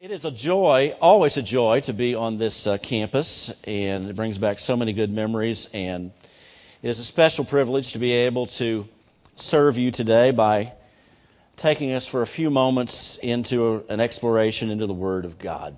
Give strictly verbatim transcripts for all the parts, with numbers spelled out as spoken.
It is a joy, always a joy, to be on this uh, campus, and it brings back so many good memories, and it is a special privilege to be able to serve you today by taking us for a few moments into a, an exploration into the Word of God.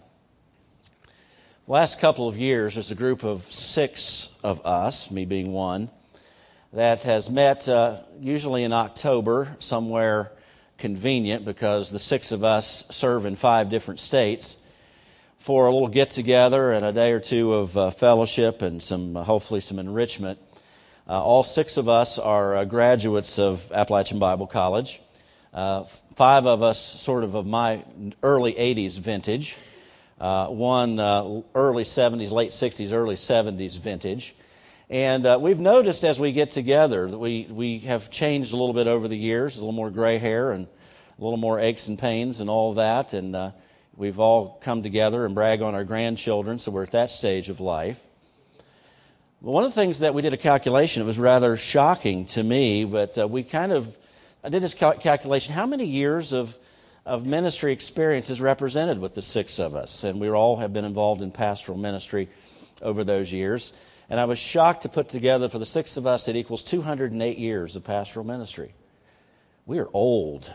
The last couple of years, there's a group of six of us, me being one, that has met uh, usually in October, somewhere convenient because the six of us serve in five different states, for a little get-together and a day or two of uh, fellowship and some uh, hopefully some enrichment. Uh, all six of us are uh, graduates of Appalachian Bible College. Uh, five of us sort of of my early eighties vintage. Uh, one uh, early seventies, late sixties, early seventies vintage. And uh, we've noticed as we get together that we, we have changed a little bit over the years, a little more gray hair and a little more aches and pains and all of that. And uh, we've all come together and brag on our grandchildren, so we're at that stage of life. But one of the things that we did a calculation, it was rather shocking to me, but uh, we kind of, I did this cal- calculation, how many years of, of ministry experience is represented with the six of us? And we all have been involved in pastoral ministry over those years. And I was shocked to put together, for the six of us, it equals two hundred eight years of pastoral ministry. We are old,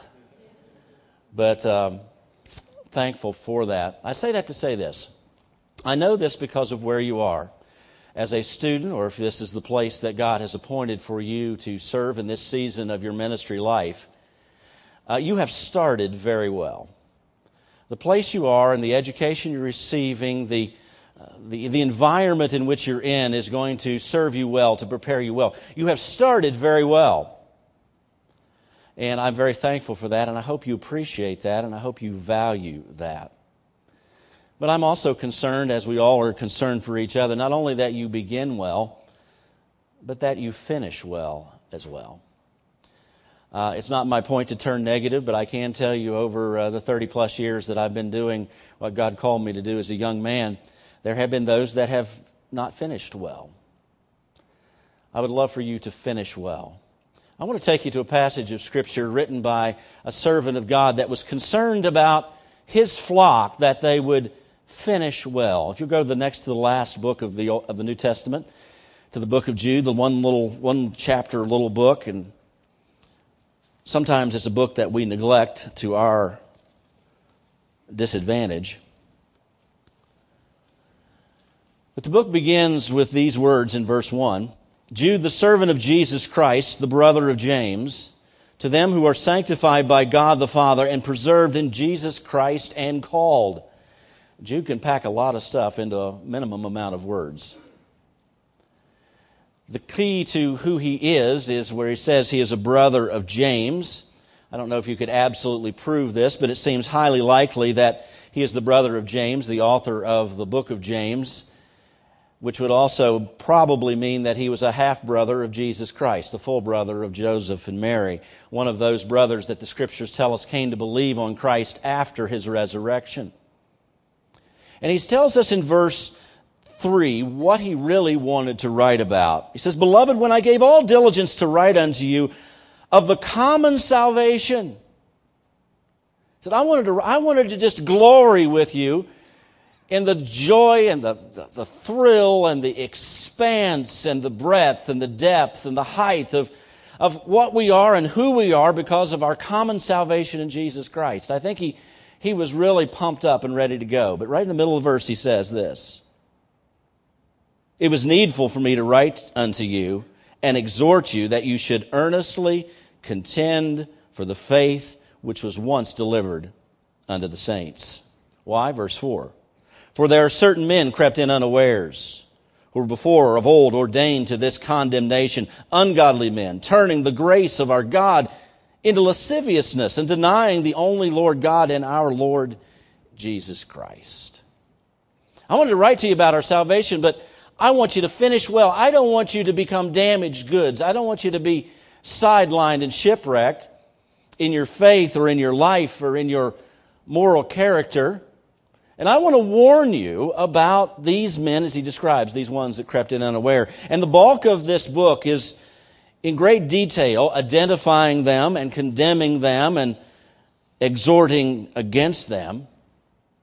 but um, thankful for that. I say that to say this. I know this because of where you are. As a student, or if this is the place that God has appointed for you to serve in this season of your ministry life, uh, you have started very well. The place you are and the education you're receiving, the Uh, the, the environment in which you're in is going to serve you well, to prepare you well. You have started very well. And I'm very thankful for that, and I hope you appreciate that, and I hope you value that. But I'm also concerned, as we all are concerned for each other, not only that you begin well, but that you finish well as well. Uh, it's not my point to turn negative, but I can tell you over uh, the thirty plus years that I've been doing what God called me to do as a young man, there have been those that have not finished well. I would love for you to finish well. I want to take you to a passage of Scripture written by a servant of God that was concerned about his flock, that they would finish well. If you go to the next to the last book of the of the New Testament, to the book of Jude, the one little one chapter little book, and sometimes it's a book that we neglect to our disadvantage. But the book begins with these words in verse one. Jude, the servant of Jesus Christ, the brother of James, to them who are sanctified by God the Father and preserved in Jesus Christ and called. Jude can pack a lot of stuff into a minimum amount of words. The key to who he is is where he says he is a brother of James. I don't know if you could absolutely prove this, but it seems highly likely that he is the brother of James, the author of the book of James, which would also probably mean that he was a half-brother of Jesus Christ, the full brother of Joseph and Mary, one of those brothers that the Scriptures tell us came to believe on Christ after his resurrection. And he tells us in verse three what he really wanted to write about. He says, Beloved, when I gave all diligence to write unto you of the common salvation, he said, I wanted to, I wanted to just glory with you in the joy and the, the, the thrill and the expanse and the breadth and the depth and the height of, of what we are and who we are because of our common salvation in Jesus Christ. I think he, he was really pumped up and ready to go. But right in the middle of the verse he says this. It was needful for me to write unto you and exhort you that you should earnestly contend for the faith which was once delivered unto the saints. Why? Verse four. For there are certain men crept in unawares, who were before of old ordained to this condemnation, ungodly men, turning the grace of our God into lasciviousness and denying the only Lord God and our Lord Jesus Christ. I wanted to write to you about our salvation, but I want you to finish well. I don't want you to become damaged goods. I don't want you to be sidelined and shipwrecked in your faith or in your life or in your moral character. And I want to warn you about these men, as he describes, these ones that crept in unaware. And the bulk of this book is in great detail identifying them and condemning them and exhorting against them.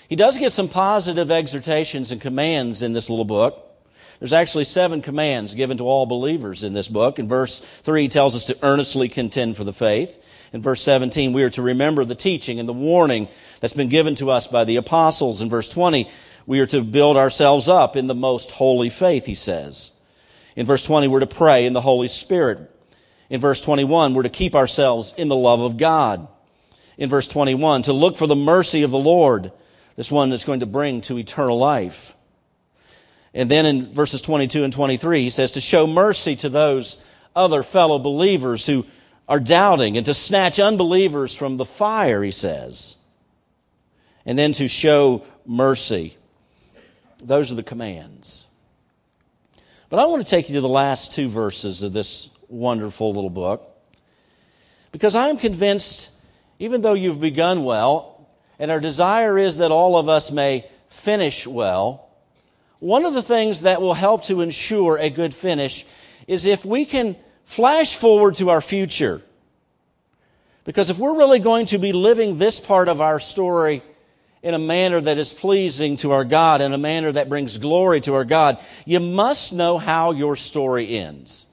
He does give some positive exhortations and commands in this little book. There's actually seven commands given to all believers in this book. In verse three, he tells us to earnestly contend for the faith. In verse seventeen, we are to remember the teaching and the warning that's been given to us by the apostles. In verse twenty, we are to build ourselves up in the most holy faith, he says. In verse twenty, we're to pray in the Holy Spirit. In verse twenty-one, we're to keep ourselves in the love of God. In verse twenty-one, to look for the mercy of the Lord, this one that's going to bring to eternal life. And then in verses twenty-two and twenty-three, he says to show mercy to those other fellow believers who are doubting, and to snatch unbelievers from the fire, he says. And then to show mercy. Those are the commands. But I want to take you to the last two verses of this wonderful little book, because I am convinced, even though you've begun well, and our desire is that all of us may finish well, one of the things that will help to ensure a good finish is if we can flash forward to our future. Because if we're really going to be living this part of our story in a manner that is pleasing to our God, in a manner that brings glory to our God, you must know how your story ends.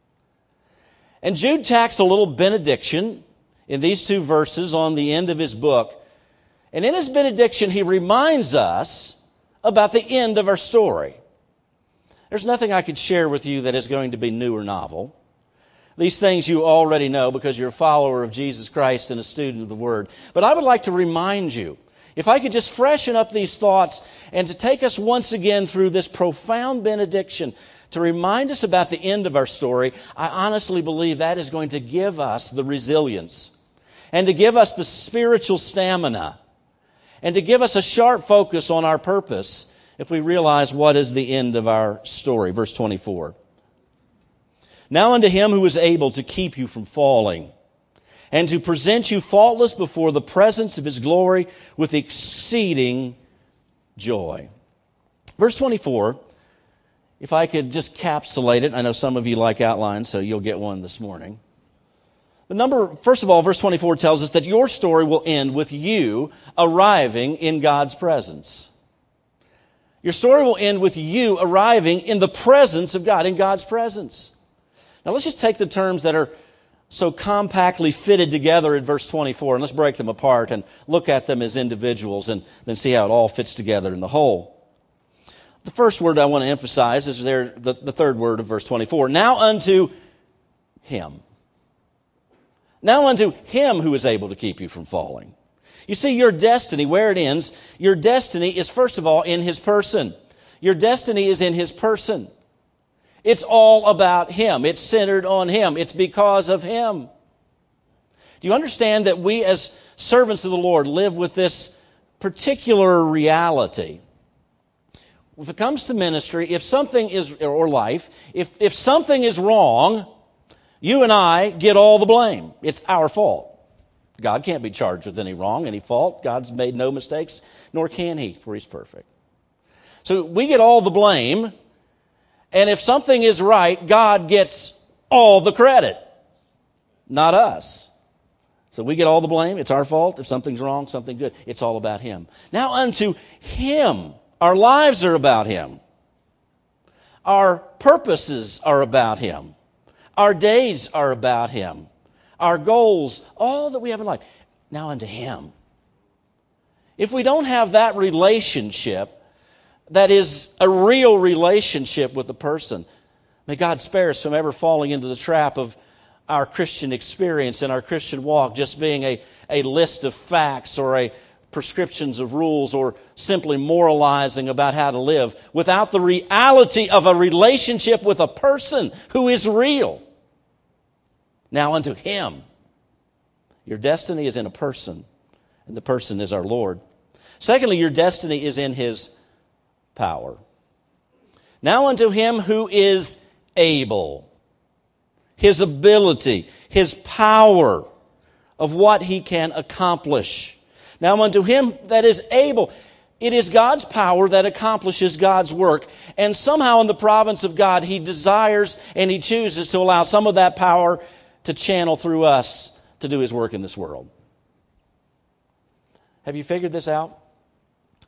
And Jude tacks a little benediction in these two verses on the end of his book. And in his benediction, he reminds us about the end of our story. There's nothing I could share with you that is going to be new or novel. These things you already know because you're a follower of Jesus Christ and a student of the Word. But I would like to remind you, if I could just freshen up these thoughts and to take us once again through this profound benediction to remind us about the end of our story, I honestly believe that is going to give us the resilience and to give us the spiritual stamina and to give us a sharp focus on our purpose if we realize what is the end of our story. Verse twenty-four. Now unto him who is able to keep you from falling and to present you faultless before the presence of his glory with exceeding joy. Verse twenty-four, if I could just capsulate it. I know some of you like outlines, so you'll get one this morning. But number, first of all, verse twenty-four tells us that your story will end with you arriving in God's presence. Your story will end with you arriving in the presence of God, in God's presence. Now let's just take the terms that are so compactly fitted together in verse twenty-four, and let's break them apart and look at them as individuals and then see how it all fits together in the whole. The first word I want to emphasize is there, the, the third word of verse twenty-four. Now unto him. Now unto him who is able to keep you from falling. You see, your destiny, where it ends, your destiny is first of all in his person. Your destiny is in his person. It's all about him. It's centered on him. It's because of him. Do you understand that we as servants of the Lord live with this particular reality? If it comes to ministry, if something is, or life, if, if something is wrong, you and I get all the blame. It's our fault. God can't be charged with any wrong, any fault. God's made no mistakes, nor can he, for he's perfect. So we get all the blame. And if something is right, God gets all the credit, not us. So we get all the blame. It's our fault. If something's wrong, something good, it's all about him. Now unto him. Our lives are about him. Our purposes are about him. Our days are about him. Our goals, all that we have in life. Now unto him. If we don't have that relationship, that is a real relationship with the person, may God spare us from ever falling into the trap of our Christian experience and our Christian walk just being a, a list of facts or a prescriptions of rules or simply moralizing about how to live without the reality of a relationship with a person who is real. Now unto him. Your destiny is in a person, and the person is our Lord. Secondly, your destiny is in his power. Now unto him who is able, his ability, his power of what he can accomplish. Now unto him that is able. It is God's power that accomplishes God's work. And somehow in the province of God, he desires and he chooses to allow some of that power to channel through us to do his work in this world. Have you figured this out?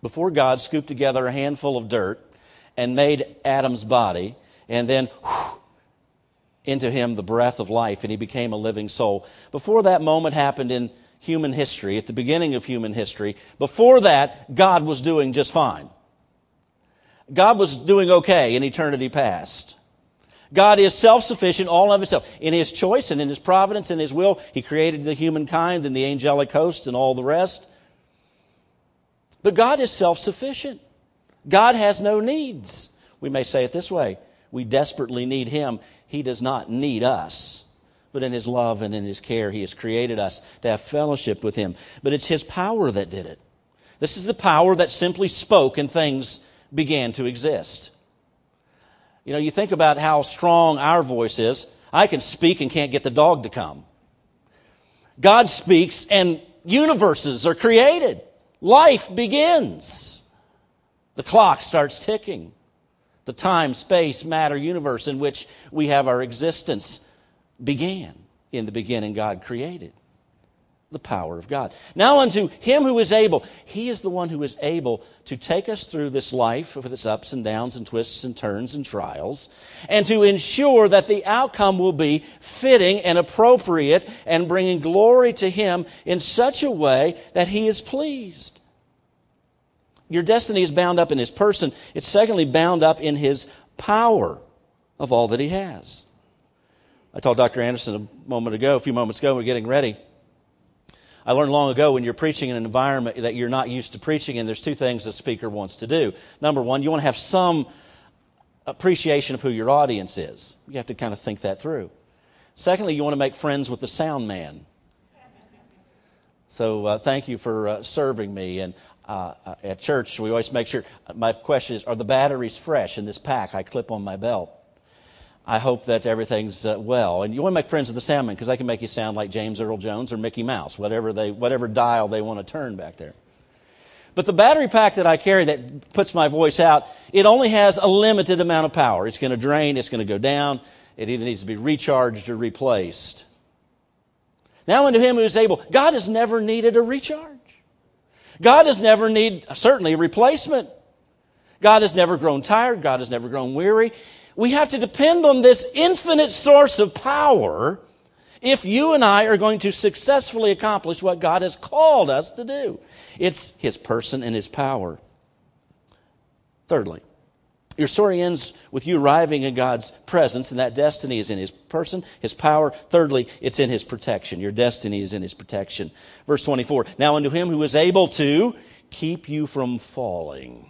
before God scooped together a handful of dirt and made Adam's body, and then whew, into him the breath of life, and he became a living soul. Before that moment happened in human history, at the beginning of human history, before that, God was doing just fine. God was doing okay in eternity past. God is self-sufficient, all of himself. In his choice and in his providence and his will, he created the humankind and the angelic host and all the rest. But God is self-sufficient. God has no needs. We may say it this way: we desperately need him. He does not need us. But in his love and in his care, he has created us to have fellowship with him. But it's his power that did it. This is the power that simply spoke and things began to exist. You know, you think about how strong our voice is. I can speak and can't get the dog to come. God speaks and universes are created. Life begins. The clock starts ticking. The time, space, matter universe in which we have our existence began. In the beginning, God created. The power of God. Now unto him who is able. He is the one who is able to take us through this life with its ups and downs and twists and turns and trials, and to ensure that the outcome will be fitting and appropriate and bringing glory to him in such a way that he is pleased. Your destiny is bound up in his person. It's secondly bound up in his power of all that he has. I told Doctor Anderson a moment ago, a few moments ago, we we're getting ready. I learned long ago when you're preaching in an environment that you're not used to preaching in, there's two things the speaker wants to do. Number one, you want to have some appreciation of who your audience is. You have to kind of think that through. Secondly, you want to make friends with the sound man. So uh, thank you for uh, serving me. And uh, at church, we always make sure, my question is, are the batteries fresh in this pack I clip on my belt? I hope that everything's uh, well. And you want to make friends with the sound man because they can make you sound like James Earl Jones or Mickey Mouse, whatever they, whatever dial they want to turn back there. But the battery pack that I carry that puts my voice out, it only has a limited amount of power. It's going to drain, it's going to go down. It either needs to be recharged or replaced. Now unto him who is able. God has never needed a recharge. God has never needed, certainly, a replacement. God has never grown tired. God has never grown weary. We have to depend on this infinite source of power if you and I are going to successfully accomplish what God has called us to do. It's his person and his power. Thirdly, your story ends with you arriving in God's presence, and that destiny is in his person, his power. Thirdly, it's in his protection. Your destiny is in his protection. Verse twenty-four, now unto him who is able to keep you from falling.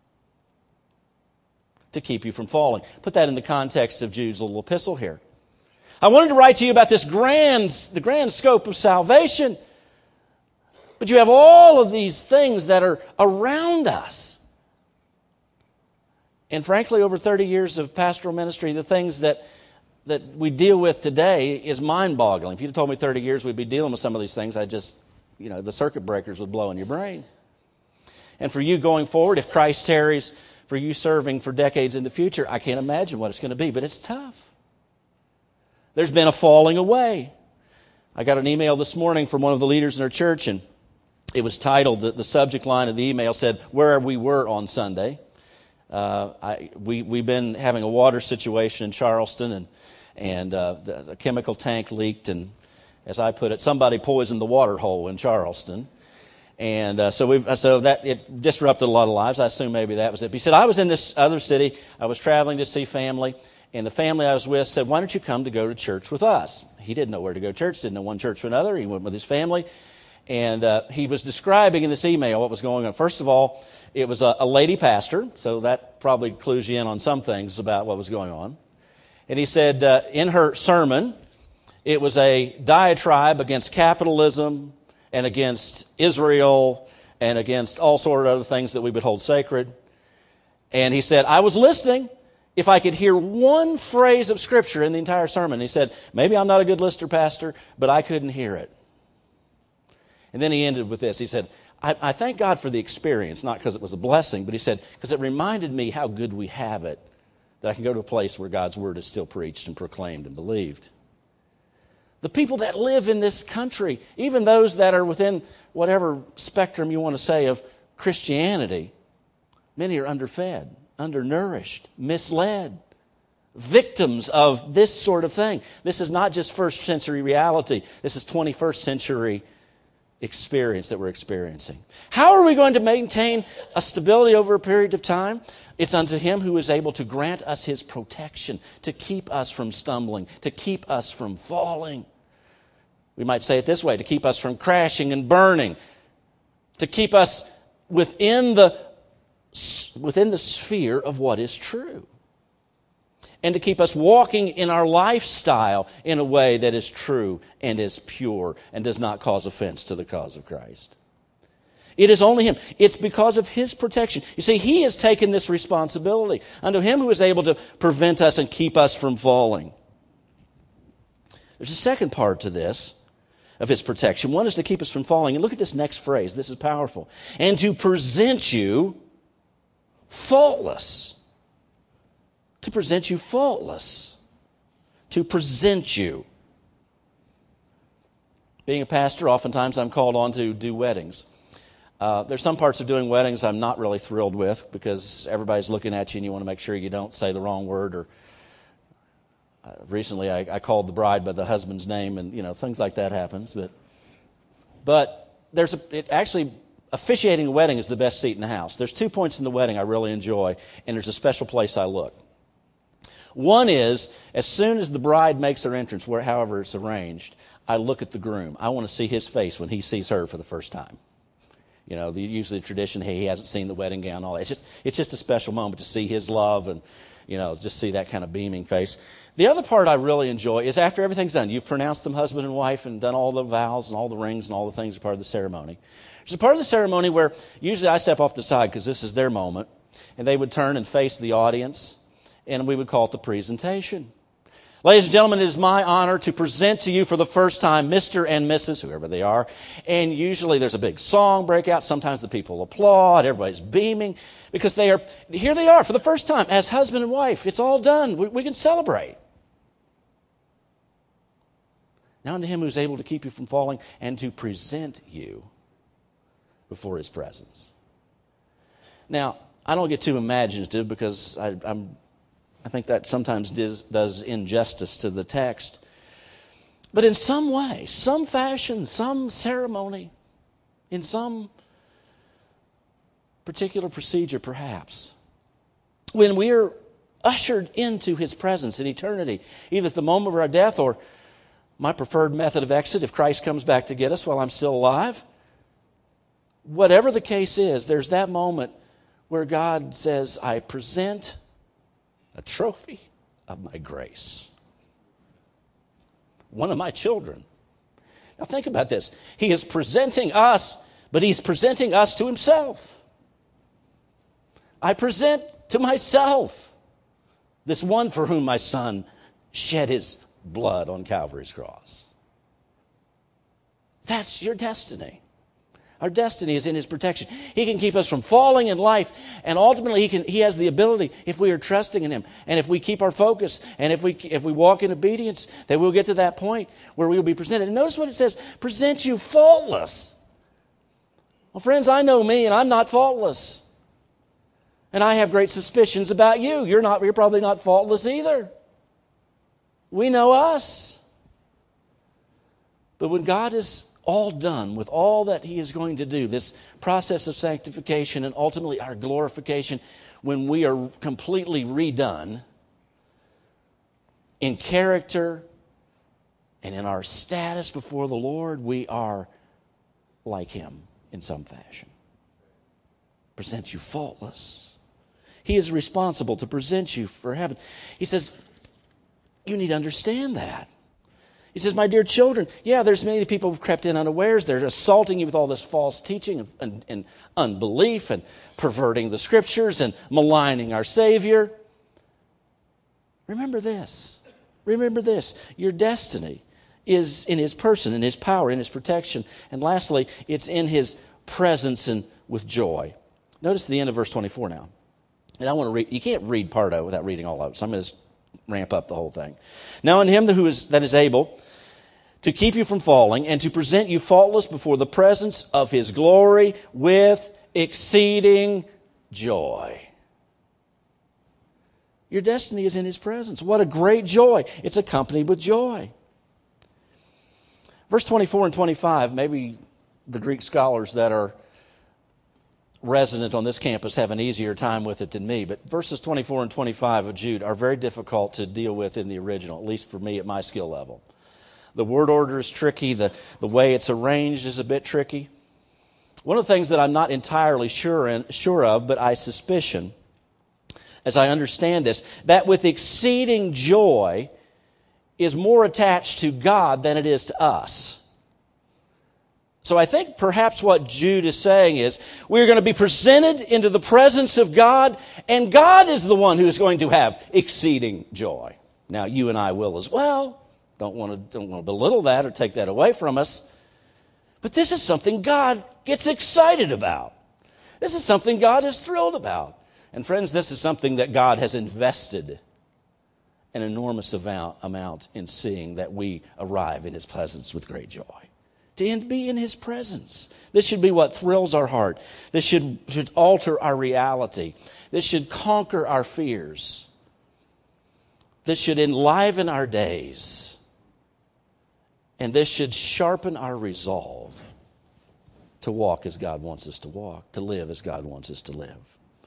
To keep you from falling. Put that in the context of Jude's little epistle here. I wanted to write to you about this grand, the grand scope of salvation. But you have all of these things that are around us. And frankly, over thirty years of pastoral ministry, the things that, that we deal with today is mind-boggling. If you'd told me thirty years we'd be dealing with some of these things, I just, you know, the circuit breakers would blow in your brain. And for you going forward, if Christ tarries, for you serving for decades in the future, I can't imagine what it's going to be, but it's tough. There's been a falling away. I got an email this morning from one of the leaders in our church, and it was titled, the, the subject line of the email said, where we were on Sunday. Uh, I, we, we've been having a water situation in Charleston, and, and uh, the, the chemical tank leaked, and as I put it, somebody poisoned the water hole in Charleston. And uh, so we so that it disrupted a lot of lives. I assume maybe that was it. But he said, I was in this other city. I was traveling to see family. And the family I was with said, why don't you come to go to church with us? He didn't know where to go to church. Didn't know one church to another. He went with his family. And uh, he was describing in this email what was going on. First of all, it was a, a lady pastor. So that probably clues you in on some things about what was going on. And he said uh, in her sermon, it was a diatribe against capitalism, and against Israel, and against all sort of other things that we would hold sacred. And he said, I was listening if I could hear one phrase of Scripture in the entire sermon. He said, maybe I'm not a good listener, Pastor, but I couldn't hear it. And then he ended with this. He said, I, I thank God for the experience, not because it was a blessing, but he said, because it reminded me how good we have it, that I can go to a place where God's Word is still preached and proclaimed and believed. The people that live in this country, even those that are within whatever spectrum you want to say of Christianity, many are underfed, undernourished, misled, victims of this sort of thing. This is not just first century reality. This is twenty-first century experience that we're experiencing. How are we going to maintain a stability over a period of time? It's unto Him who is able to grant us His protection, to keep us from stumbling, to keep us from falling. We might say it this way, to keep us from crashing and burning, to keep us within the, within the sphere of what is true, and to keep us walking in our lifestyle in a way that is true and is pure and does not cause offense to the cause of Christ. It is only Him. It's because of His protection. You see, He has taken this responsibility. Unto Him who is able to prevent us and keep us from falling. There's a second part to this, of His protection. One is to keep us from falling. And look at this next phrase. This is powerful. And to present you faultless. To present you faultless. To present you. Being a pastor, oftentimes I'm called on to do weddings. Uh, there's some parts of doing weddings I'm not really thrilled with because everybody's looking at you and you want to make sure you don't say the wrong word. Or uh, recently I, I called the bride by the husband's name, and you know things like that happens. But but there's a, it actually officiating a wedding is the best seat in the house. There's two points in the wedding I really enjoy, and there's a special place I look. One is, as soon as the bride makes her entrance, where, however it's arranged, I look at the groom. I want to see his face when he sees her for the first time. You know, the, usually the tradition, hey, he hasn't seen the wedding gown, all that. It's just, it's just a special moment to see his love and, you know, just see that kind of beaming face. The other part I really enjoy is after everything's done, you've pronounced them husband and wife and done all the vows and all the rings and all the things are part of the ceremony. There's a part of the ceremony where usually I step off the side because this is their moment, and they would turn and face the audience, and we would call it the presentation. Ladies and gentlemen, it is my honor to present to you for the first time Mister and Missus, whoever they are. And usually there's a big song breakout. Sometimes the people applaud. Everybody's beaming because they are, here they are for the first time as husband and wife. It's all done. We, we can celebrate. Now unto Him who's able to keep you from falling and to present you before His presence. Now, I don't get too imaginative because I, I'm I think that sometimes does, does injustice to the text. But in some way, some fashion, some ceremony, in some particular procedure perhaps, when we are ushered into His presence in eternity, either at the moment of our death or my preferred method of exit if Christ comes back to get us while I'm still alive, whatever the case is, there's that moment where God says, I present a trophy of my grace. One of my children. Now think about this. He is presenting us, but He's presenting us to Himself. I present to myself this one for whom my Son shed His blood on Calvary's cross. That's your destiny. Our destiny is in His protection. He can keep us from falling in life, and ultimately He can. He has the ability, if we are trusting in Him, and if we keep our focus, and if we if we walk in obedience, that we'll get to that point where we will be presented. And notice what it says: present you faultless. Well, friends, I know me, and I'm not faultless, and I have great suspicions about you. You're not. You're probably not faultless either. We know us, but when God is all done with all that He is going to do, this process of sanctification and ultimately our glorification, when we are completely redone in character and in our status before the Lord, we are like Him in some fashion. Present you faultless. He is responsible to present you for heaven. He says, you need to understand that. He says, my dear children, yeah, there's many people who've crept in unawares. They're assaulting you with all this false teaching and, and, and unbelief and perverting the Scriptures and maligning our Savior. Remember this. Remember this. Your destiny is in His person, in His power, in His protection. And lastly, it's in His presence and with joy. Notice the end of verse twenty-four now. And I want to read, you can't read part of it without reading all of it, so I'm going to ramp up the whole thing. Now in Him who is, that is able to keep you from falling and to present you faultless before the presence of His glory with exceeding joy. Your destiny is in His presence. What a great joy. It's accompanied with joy. Verse twenty-four and twenty-five, maybe the Greek scholars that are resident on this campus have an easier time with it than me, but verses twenty-four and twenty-five of Jude are very difficult to deal with in the original, at least for me at my skill level. The word order is tricky. The, the way it's arranged is a bit tricky. One of the things that I'm not entirely sure, in, sure of, but I suspicion, as I understand this, that with exceeding joy is more attached to God than it is to us. So I think perhaps what Jude is saying is we're going to be presented into the presence of God, and God is the one who is going to have exceeding joy. Now, you and I will as well. Don't want to, don't want to belittle that or take that away from us. But this is something God gets excited about. This is something God is thrilled about. And friends, this is something that God has invested an enormous amount, amount in seeing that we arrive in His presence with great joy. To be in His presence. This should be what thrills our heart. This should, should alter our reality. This should conquer our fears. This should enliven our days. And this should sharpen our resolve to walk as God wants us to walk, to live as God wants us to live.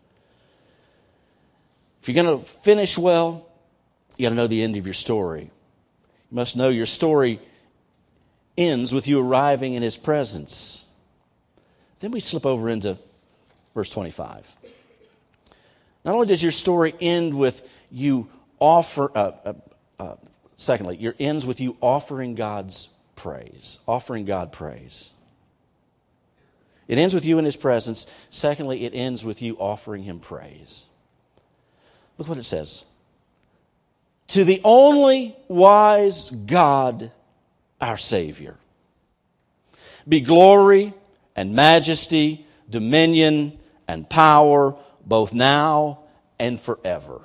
If you're going to finish well, you got to know the end of your story. You must know your story ends with you arriving in His presence. Then we slip over into verse twenty-five. Not only does your story end with you offer, uh, uh, uh, secondly, your ends with you offering God's praise, offering God praise. It ends with you in His presence. Secondly, it ends with you offering Him praise. Look what it says. To the only wise God, our Savior, be glory and majesty, dominion and power, both now and forever.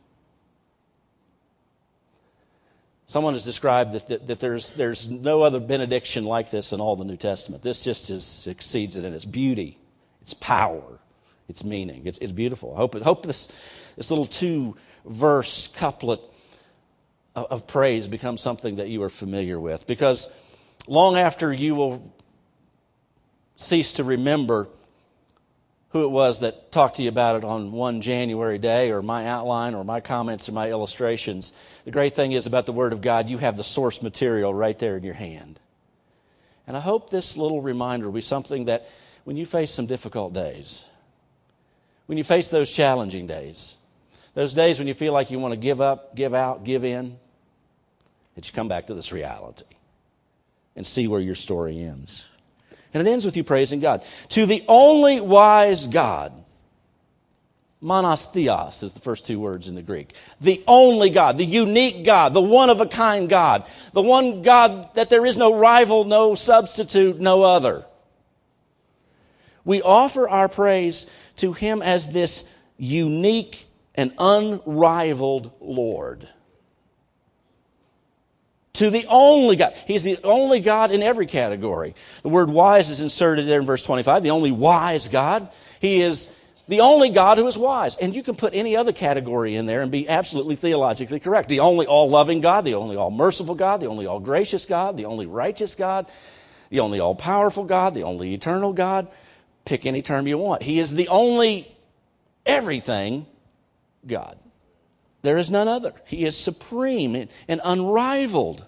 Someone has described that, that, that there's, there's no other benediction like this in all the New Testament. This just is, exceeds it in its beauty, its power, its meaning. It's, it's beautiful. I hope, I hope this, this little two-verse couplet of, of praise becomes something that you are familiar with. Because long after you will cease to remember who it was that talked to you about it on one January day, or my outline, or my comments, or my illustrations, the great thing is about the Word of God, you have the source material right there in your hand. And I hope this little reminder will be something that when you face some difficult days, when you face those challenging days, those days when you feel like you want to give up, give out, give in, that you come back to this reality and see where your story ends. And it ends with you praising God. To the only wise God, monos theos is the first two words in the Greek. The only God, the unique God, the one-of-a-kind God, the one God that there is no rival, no substitute, no other. We offer our praise to Him as this unique and unrivaled Lord. To the only God. He's the only God in every category. The word wise is inserted there in verse twenty-five. The only wise God. He is the only God who is wise. And you can put any other category in there and be absolutely theologically correct. The only all-loving God, the only all-merciful God, the only all-gracious God, the only righteous God, the only all-powerful God, the only eternal God. Pick any term you want. He is the only everything God. There is none other. He is supreme and unrivaled.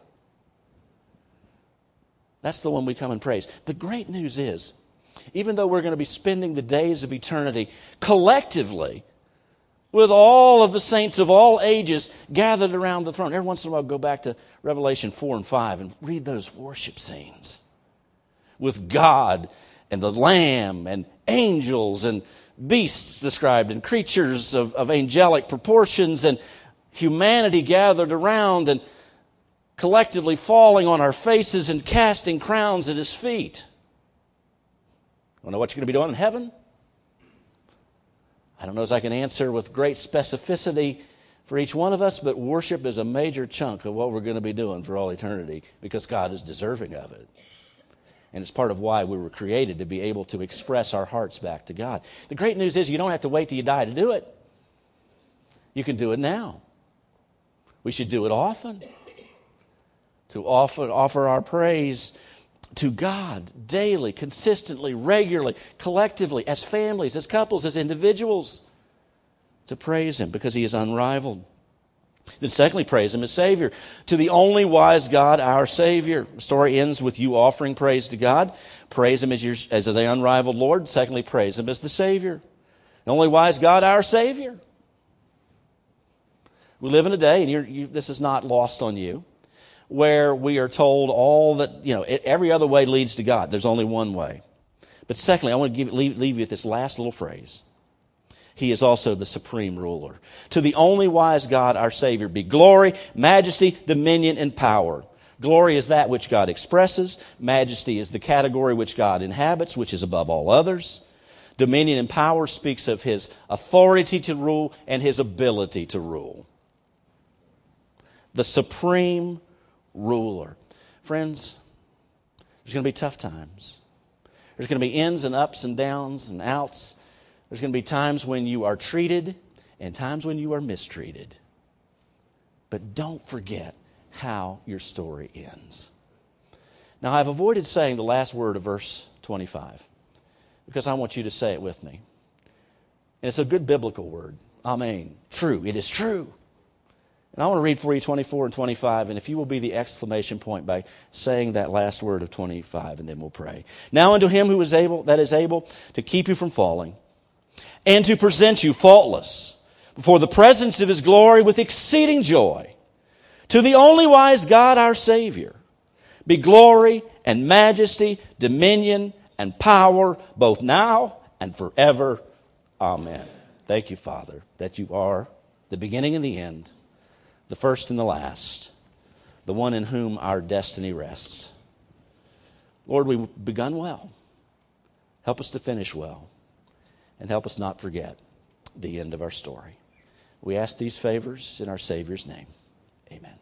That's the one we come and praise. The great news is, even though we're going to be spending the days of eternity collectively with all of the saints of all ages gathered around the throne, every once in a while go back to Revelation four and five and read those worship scenes with God and the Lamb and angels and beasts described and creatures of, of angelic proportions and humanity gathered around and collectively falling on our faces and casting crowns at His feet. I don't know what you're going to be doing in heaven. I don't know as I can answer with great specificity for each one of us, but worship is a major chunk of what we're going to be doing for all eternity because God is deserving of it. And it's part of why we were created, to be able to express our hearts back to God. The great news is you don't have to wait till you die to do it. You can do it now. We should do it often. To offer, offer our praise to God daily, consistently, regularly, collectively, as families, as couples, as individuals. To praise Him because He is unrivaled. Then secondly, praise Him as Savior. To the only wise God, our Savior. The story ends with you offering praise to God. Praise Him as, your, as the unrivaled Lord. Secondly, praise Him as the Savior. The only wise God, our Savior. We live in a day, and you're, you, this is not lost on you, where we are told all that, you know, every other way leads to God. There's only one way. But secondly, I want to give, leave, leave you with this last little phrase. He is also the supreme ruler. To the only wise God, our Savior, be glory, majesty, dominion, and power. Glory is that which God expresses. Majesty is the category which God inhabits, which is above all others. Dominion and power speaks of His authority to rule and His ability to rule. The supreme ruler. Friends, there's going to be tough times. There's going to be ins and ups and downs and outs. There's going to be times when you are treated and times when you are mistreated. But don't forget how your story ends. Now, I've avoided saying the last word of verse twenty-five because I want you to say it with me. And it's a good biblical word. Amen. True. It is true. And I want to read for you twenty-four and twenty-five, and if you will be the exclamation point by saying that last word of twenty-five, and then we'll pray. Now unto Him who is able, that is able to keep you from falling, and to present you faultless before the presence of His glory with exceeding joy. To the only wise God, our Savior, be glory and majesty, dominion and power, both now and forever. Amen. Thank you, Father, that you are the beginning and the end, the first and the last, the one in whom our destiny rests. Lord, we've begun well. Help us to finish well. And help us not forget the end of our story. We ask these favors in our Savior's name. Amen.